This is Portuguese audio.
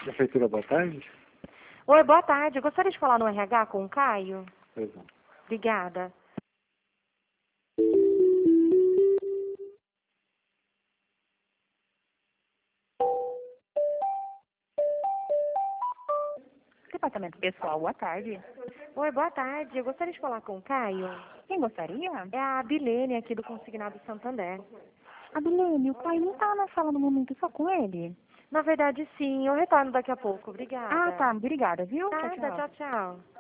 Prefeitura, boa tarde. Oi, boa tarde. Eu gostaria de falar no RH com o Caio. Pois não. Obrigada. Departamento pessoal, boa tarde. Oi, boa tarde. Eu gostaria de falar com o Caio. Quem gostaria? É a Bilene aqui do Consignado Santander. A Bilene, o pai não tá na sala no momento, só com ele? Na verdade, sim. Eu retorno daqui a pouco. Obrigada. Ah, tá. Obrigada, viu? Tchau, Nada, tchau. tchau, tchau.